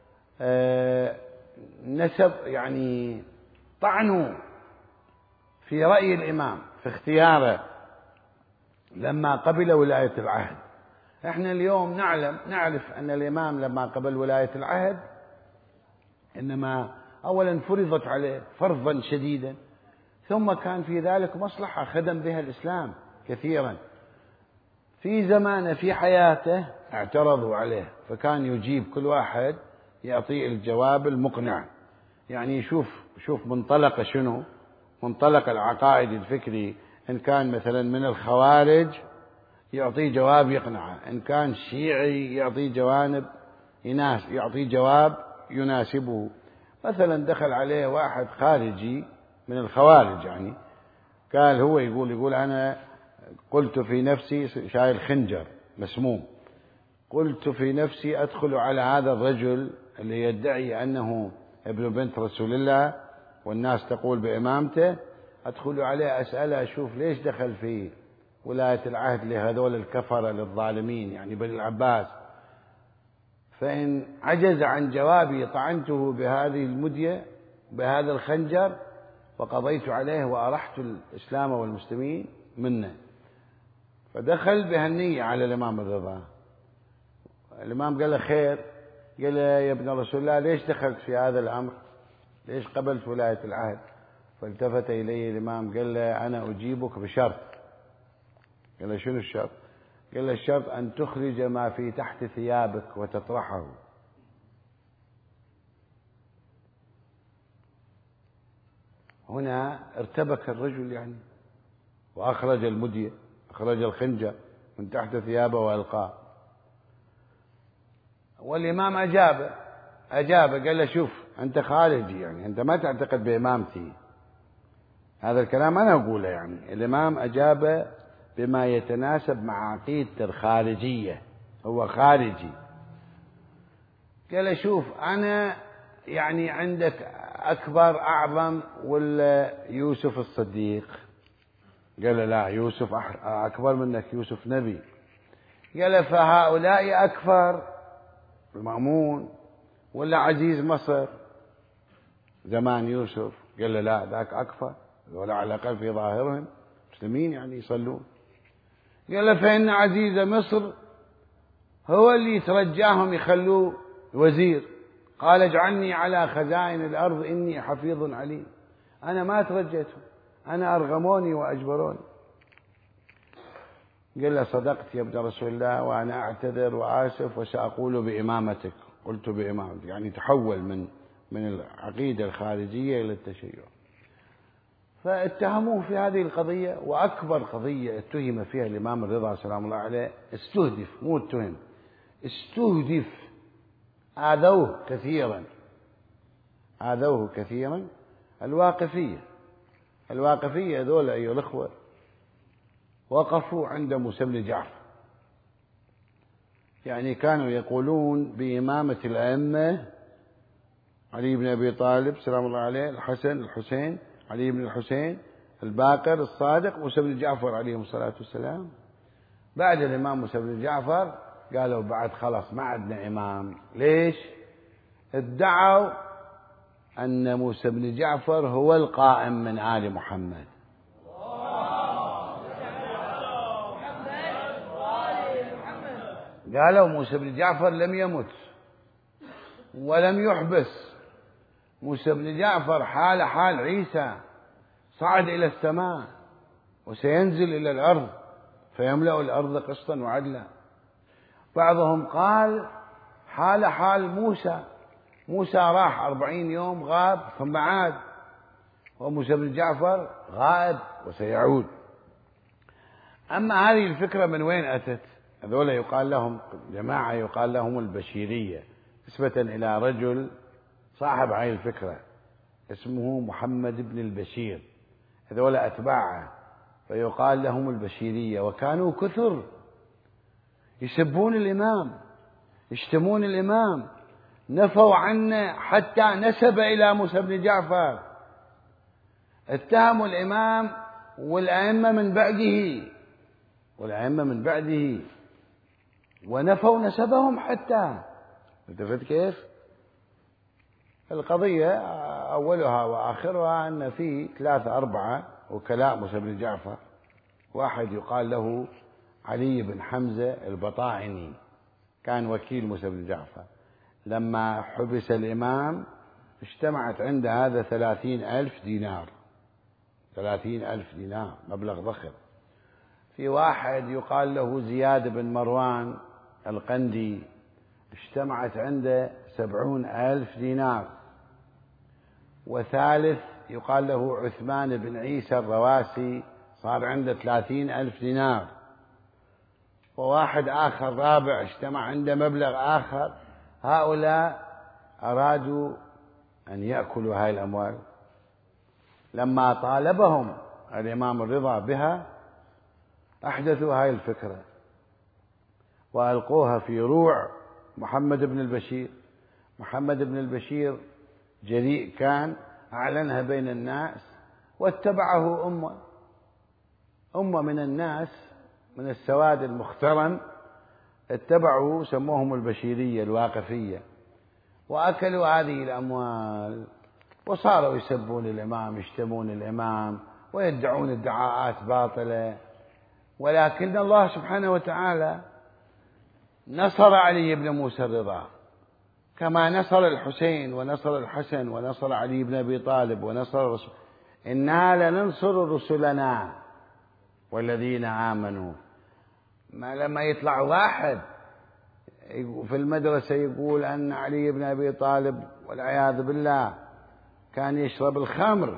نسب يعني طعنوا في رأي الإمام في اختياره لما قبل ولاية العهد. احنا اليوم نعلم نعرف أن الإمام لما قبل ولاية العهد إنما أولا فرضت عليه فرضا شديدا، ثم كان في ذلك مصلحة خدم بها الإسلام كثيرا. في زمانه في حياته اعترضوا عليه، فكان يجيب كل واحد يعطيه الجواب المقنع. يعني شوف شوف منطلقه شنو؟ منطلق العقائد الفكري. إن كان مثلا من الخوارج يعطيه جواب يقنعه، إن كان شيعي يعطيه جوانب يناس يعطيه جواب يناسبه. مثلا دخل عليه واحد خارجي من الخوارج، يعني قال هو يقول يقول أنا قلت في نفسي، شايل خنجر مسموم، قلت في نفسي أدخل على هذا الرجل اللي يدعي أنه ابن بنت رسول الله والناس تقول بإمامته، أدخل عليه أسأله أشوف ليش دخل في ولاية العهد لهذول الكفرة للظالمين يعني بني العباس. فإن عجز عن جوابي طعنته بهذه المدية بهذا الخنجر وقضيت عليه وأرحت الإسلام والمسلمين منه. فدخل بهالنية على الإمام الرضا. الإمام قال له خير، قال له يا ابن رسول الله ليش دخلت في هذا الأمر؟ ليش قبلت ولاية العهد؟ فالتفت إليه الإمام قال له أنا أجيبك بشرط. قال له شنو الشرط؟ قال له الشرط أن تخرج ما في تحت ثيابك وتطرحه. هنا ارتبك الرجل يعني، وأخرج المدية، أخرج الخنجر من تحت ثيابه وألقاه. والإمام أجاب أجاب قال له شوف أنت خارجي، يعني أنت ما تعتقد بإمامتي. هذا الكلام أنا أقوله. يعني الإمام أجاب بما يتناسب مع عقيدة الخارجية، هو خارجي. قال له شوف أنا يعني عندك أكبر أعظم ولا يوسف الصديق؟ قال له لا، يوسف أكبر منك، يوسف نبي. قال له فهؤلاء أكثر، المأمون ولا عزيز مصر زمان يوسف؟ قال له لا، ذاك أكثر، ولا على الأقل في ظاهرهم مسلمين يعني يصلون. قال له فإن عزيز مصر هو اللي يترجاهم يخلوه وزير، قال اجعلني على خزائن الأرض إني حفيظ عليم. أنا ما ترجيتهم، أنا أرغموني وأجبروني. قال له صدقت يا ابن رسول الله وأنا أعتذر وآسف وسأقول بإمامتك. قلت بإمامتك، يعني تحول من من العقيدة الخارجية إلى التشيع. فاتهموه في هذه القضية، وأكبر قضية اتهم فيها الإمام الرضا سلام الله عليه، استهدف مو اتهم، استهدف، آذوه كثيرا آذوه كثيرا الواقفية. الواقفية ذولا أيها الأخوة وقفوا عند موسى بن جعفر، يعني كانوا يقولون بإمامة الأئمة علي بن أبي طالب سلام الله عليه، الحسن الحسين، علي بن الحسين، الباقر الصادق، موسى بن جعفر عليهم الصلاة والسلام. بعد الإمام موسى بن جعفر قالوا بعد خلاص ما عندنا إمام. ليش؟ ادعوا أن موسى بن جعفر هو القائم من آل محمد. قالوا موسى بن جعفر لم يمت ولم يحبس، موسى بن جعفر حال حال عيسى، صعد إلى السماء وسينزل إلى الأرض فيملأ الأرض قسطا وعدلا. بعضهم قال حال حال موسى، موسى راح أربعين يوم غاب ثم عاد، وموسى بن جعفر غائب وسيعود. أما هذه الفكرة من وين أتت؟ هذولا يقال لهم جماعة يقال لهم البشيرية، نسبة إلى رجل صاحب هذه الفكرة اسمه محمد بن البشير، هذولا أتباعه فيقال لهم البشيرية. وكانوا كثر يسبون الإمام، يشتمون الإمام، نفوا عنه حتى نسب إلى موسى بن جعفر. اتهموا الإمام والأئمة من بعده والأئمة من بعده ونفوا نسبهم حتى. التفت كيف؟ القضية أولها وآخرها أن في ثلاثة أربعة وكلاء موسى بن جعفر، واحد يقال له علي بن حمزة البطائني، كان وكيل موسى بن جعفر. لما حبس الإمام اجتمعت عند هذا ثلاثين ألف دينار، ثلاثين ألف دينار مبلغ ضخم. في واحد يقال له زياد بن مروان القندي، اجتمعت عنده سبعون ألف دينار. وثالث يقال له عثمان بن عيسى الرواسي، صار عنده ثلاثين ألف دينار. وواحد آخر رابع اجتمع عنده مبلغ آخر. هؤلاء أرادوا أن يأكلوا هاي الأموال. لما طالبهم الإمام الرضا بها أحدثوا هاي الفكرة وألقوها في روع محمد بن البشير. محمد بن البشير جريء كان، أعلنها بين الناس واتبعه أمة أمة من الناس من السواد المخترم، اتبعوا سموهم البشيرية الواقفية، وأكلوا هذه الأموال وصاروا يسبون الإمام، يشتمون الإمام ويدعون ادعاءات باطلة. ولكن الله سبحانه وتعالى نصر علي بن موسى الرضا كما نصر الحسين ونصر الحسن ونصر علي بن أبي طالب ونصر الرسول. إنا لننصر رسلنا والذين آمنوا. ما لما يطلع واحد في المدرسة يقول أن علي بن أبي طالب والعياذ بالله كان يشرب الخمر،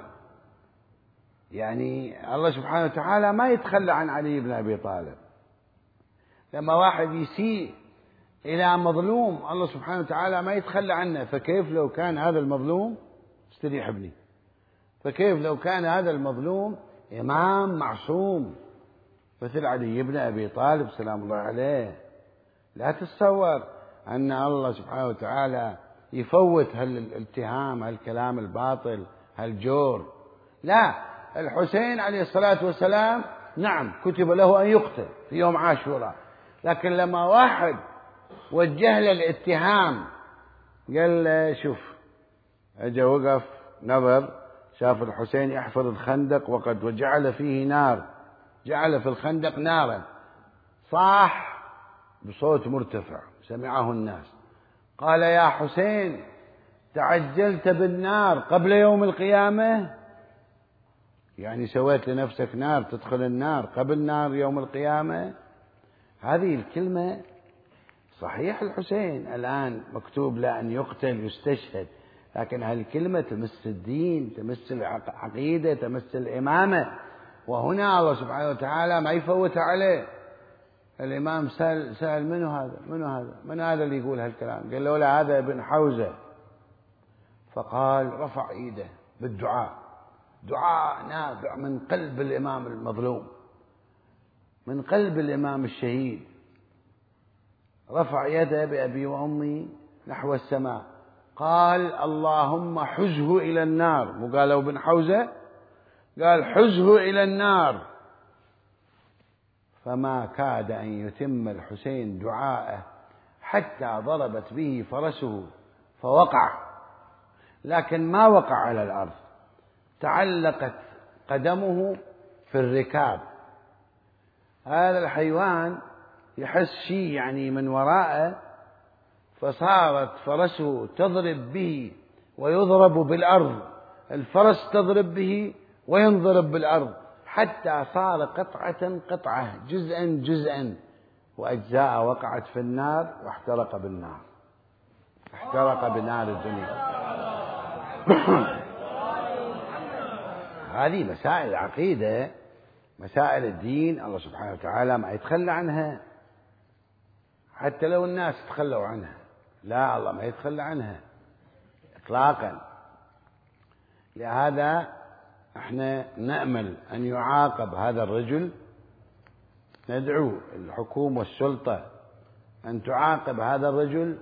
يعني الله سبحانه وتعالى ما يتخلى عن علي بن أبي طالب. لما واحد يسيء إلى مظلوم الله سبحانه وتعالى ما يتخلى عنه، فكيف لو كان هذا المظلوم استريح ابني، فكيف لو كان هذا المظلوم إمام معصوم مثل علي بن أبي طالب سلام الله عليه. لا تتصور أن الله سبحانه وتعالى يفوت هالاتهام، هالكلام الباطل، هالجور. لا، الحسين عليه الصلاة والسلام نعم كتب له أن يقتل في يوم عاشوراء، لكن لما واحد وجه له الاتهام قال له شوف، اجى وقف نظر شاف الحسين يحفر الخندق وقد وجعل فيه نار، جعل في الخندق نارا، صاح بصوت مرتفع سمعه الناس، قال يا حسين تعجلت بالنار قبل يوم القيامة، يعني سويت لنفسك نار تدخل النار قبل نار يوم القيامة. هذه الكلمة صحيح الحسين الآن مكتوب له أن يقتل يستشهد، لكن هالكلمة تمس الدين، تمس العقيدة، تمس الإمامة، وهنا الله سبحانه وتعالى ما يفوت عليه. الإمام سأل, سأل منو هذا منو هذا من هذا اللي يقول هالكلام؟ قال له لا هذا ابن حوزة. فقال رفع ايده بالدعاء، دعاء نابع من قلب الإمام المظلوم، من قلب الإمام الشهيد، رفع يده بأبي وأمي نحو السماء، قال اللهم حزه إلى النار، مو قالوا ابن حوزة، قال حزه إلى النار. فما كاد أن يتم الحسين دعاءه حتى ضربت به فرسه فوقع، لكن ما وقع على الأرض، تعلقت قدمه في الركاب. هذا الحيوان يحس شيء يعني من وراءه، فصارت فرسه تضرب به ويضرب بالأرض، الفرس تضرب به وينضرب بالأرض، حتى صار قطعة قطعة جزءا جزءا، وأجزاء وقعت في النار واحترق بالنار، احترق بنار الدنيا. هذه مسائل العقيدة، مسائل الدين، الله سبحانه وتعالى ما يتخلى عنها، حتى لو الناس تخلوا عنها، لا الله ما يتخلى عنها إطلاقا. لهذا احنا نأمل أن يعاقب هذا الرجل، ندعو الحكومة والسلطة أن تعاقب هذا الرجل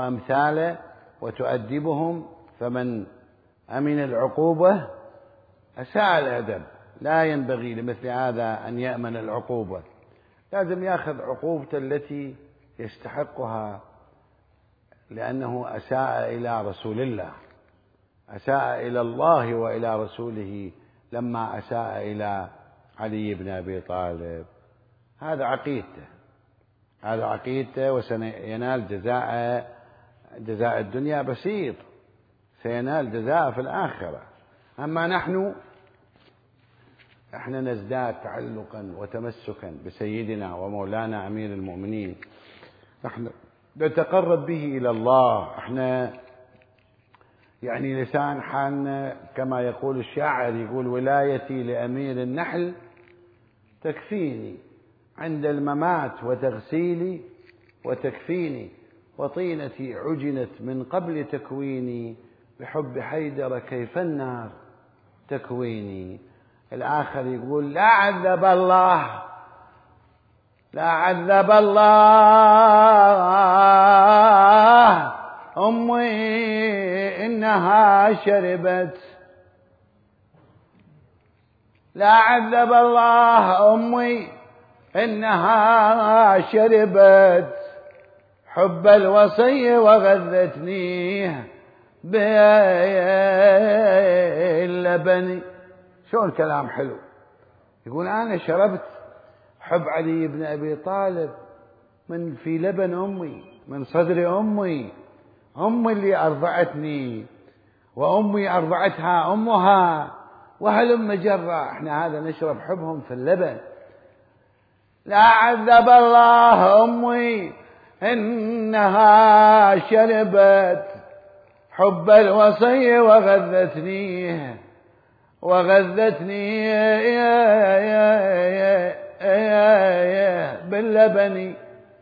وأمثاله وتؤدبهم، فمن أمن العقوبة أساء الأدب، لا ينبغي لمثل هذا أن يأمن العقوبة، لازم يأخذ عقوبته التي يستحقها، لأنه أساء إلى رسول الله، أساء إلى الله وإلى رسوله لما أساء إلى علي بن أبي طالب. هذا عقيدته، هذا عقيدته، وسينال جزاء جزاء الدنيا بسيط، سينال جزاء في الآخرة. أما نحن احنا نزداد تعلقا وتمسكا بسيدنا ومولانا أمير المؤمنين، نحن نتقرب به إلى الله، احنا يعني لسان حالنا كما يقول الشاعر، يقول ولايتي لأمير النحل تكفيني عند الممات وتغسيلي وتكفيني، وطينتي عجنت من قبل تكويني، بحب حيدر كيف النار تكويني. الآخر يقول لا عذب الله لا عذب الله أمي إنها شربت، لا عذب الله أمي إنها شربت حب الوصي وغذتني باللبن. شلون كلام حلو، يقول أنا شربت حب علي بن أبي طالب من في لبن أمي، من صدر أمي، أمي اللي أرضعتني وأمي أرضعتها أمها، وهلم جرى احنا هذا نشرب حبهم في اللبن. لا عذب الله أمي إنها شربت حب الوصي وغذتني وغذتني باللبن.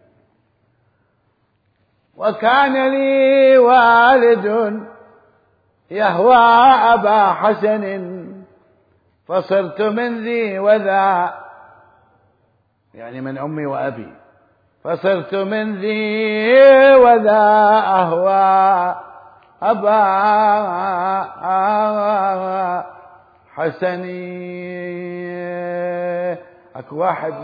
وكان لي والد يهوى أبا حسن فصرت من ذي وذا، يعني من أمي وأبي، فصرت من ذي وذا أهوى أبا حسني. أكو واحد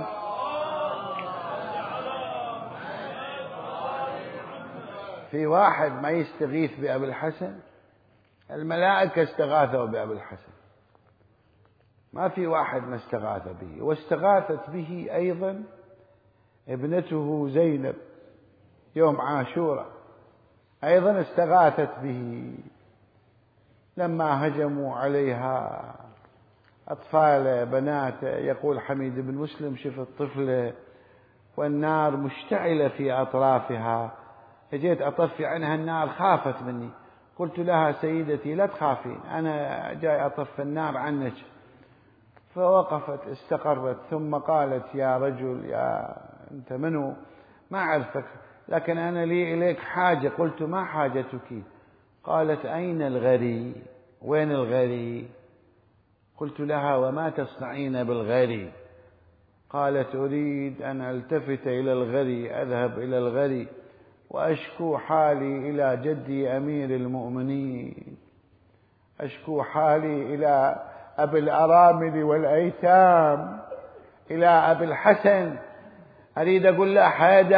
في واحد ما يستغيث بأبي الحسن، الملائكة استغاثوا بأبي الحسن، ما في واحد ما استغاث به. واستغاثت به أيضا ابنته زينب يوم عاشوراء، أيضا استغاثت به لما هجموا عليها أطفال بنات. يقول حميد بن مسلم شفت طفلة والنار مشتعلة في أطرافها، جيت أطفي عنها النار خافت مني، قلت لها سيدتي لا تخافين أنا جاي أطفي النار عنك، فوقفت استقرت ثم قالت يا رجل يا أنت منو؟ ما أعرفك لكن أنا لي إليك حاجة. قلت ما حاجتك؟ قالت أين الغري؟ وين الغري؟ قلت لها وما تصنعين بالغري؟ قالت أريد أن ألتفت إلى الغري، أذهب إلى الغري وأشكو حالي إلى جدي أمير المؤمنين، أشكو حالي إلى أبي الأرامل والأيتام، إلى أبي الحسن، أريد أقول له حيدر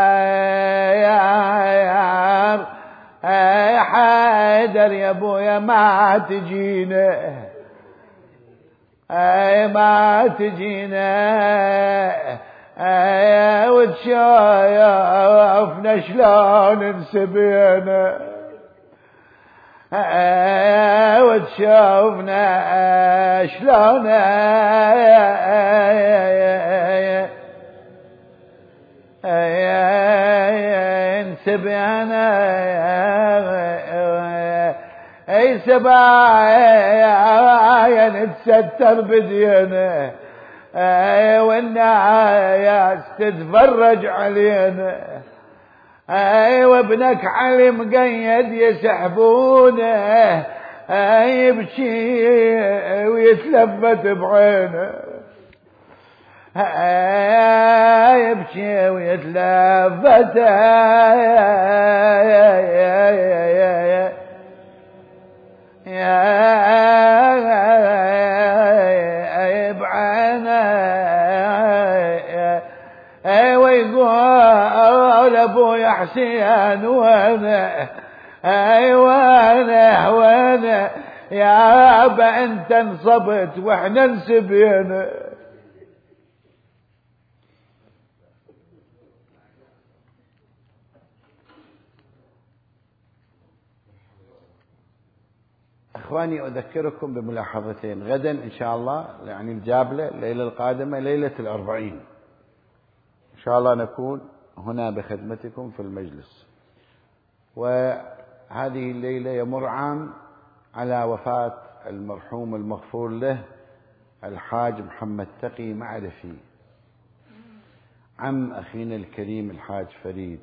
يا حيدر يا أبويا ما تجينا، أي ما تجينا وتشوفنا شلون انسبينا، وتشوفنا شلون انسبينا، اي سبايا نتستر بدينا اي والناس تتفرج علينا، اي وابنك علي مقيد يسحبونه اي يبكي ويتلفت بعينه، اي يبكي ويتلفت يا يقول ابويا حسين وانا اي وانا وانا يا ابا انت انصبت واحنا انسبينا. اخواني اذكركم بملاحظتين. غدا ان شاء الله يعني الجابلة الليلة القادمة ليلة الاربعين ان شاء الله نكون هنا بخدمتكم في المجلس. وهذه الليلة يمر عام على وفاة المرحوم المغفور له الحاج محمد تقي معرفي عم أخينا الكريم الحاج فريد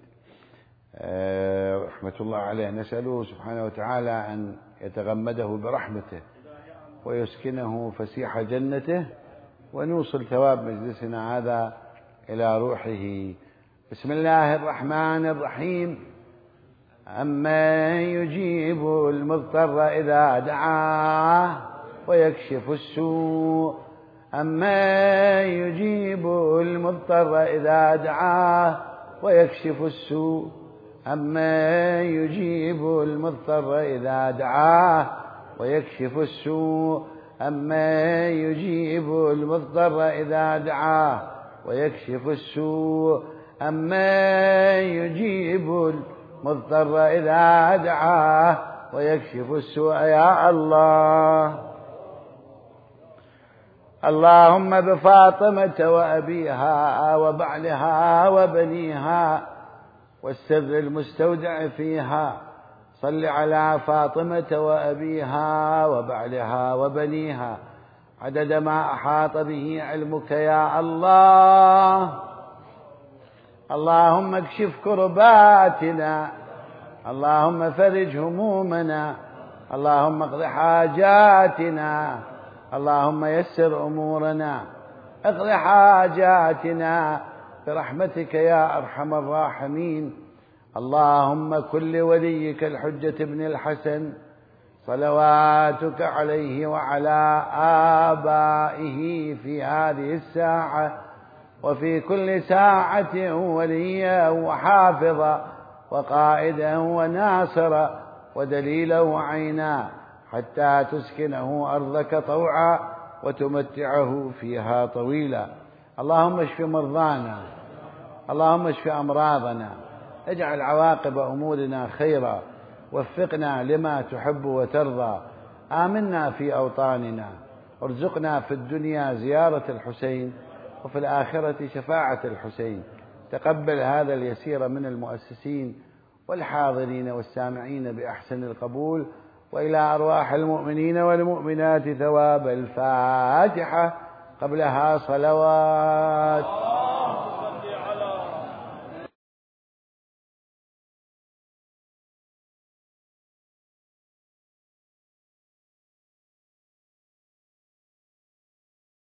رحمة الله عليه. نسأله سبحانه وتعالى أن يتغمده برحمته ويسكنه فسيح جنته ونوصل ثواب مجلسنا هذا إلى روحه. بسم الله الرحمن الرحيم. أمن يجيب المضطر إذا دعاه ويكشف السوء أمن يجيب المضطر إذا دعاه ويكشف السوء أمن يجيب المضطر إذا دعاه ويكشف السوء أمن يجيب المضطر إذا دعاه ويكشف السوء أمن يجيب مضطر إذا دعاه ويكشف السوء يا الله. اللهم بفاطمة وأبيها وبعلها وبنيها والسر المستودع فيها صل على فاطمة وأبيها وبعلها وبنيها عدد ما أحاط به علمك يا الله. اللهم اكشف كرباتنا اللهم فرج همومنا اللهم اقض حاجاتنا اللهم يسر أمورنا اقض حاجاتنا برحمتك يا أرحم الراحمين. اللهم كن لوليك الحجة بن الحسن صلواتك عليه وعلى آبائه في هذه الساعة وفي كل ساعة وليا وحافظا وقائدا وناصرا ودليلا وعينا حتى تسكنه أرضك طوعا وتمتعه فيها طويلا. اللهم اشف مرضانا اللهم اشف أمراضنا اجعل عواقب أمورنا خيرا وفقنا لما تحب وترضى. آمنا في أوطاننا ارزقنا في الدنيا زيارة الحسين وفي الآخرة شفاعة الحسين. تقبل هذا اليسير من المؤسسين والحاضرين والسامعين بأحسن القبول. وإلى أرواح المؤمنين والمؤمنات ثواب الفاتحة قبلها صلوات.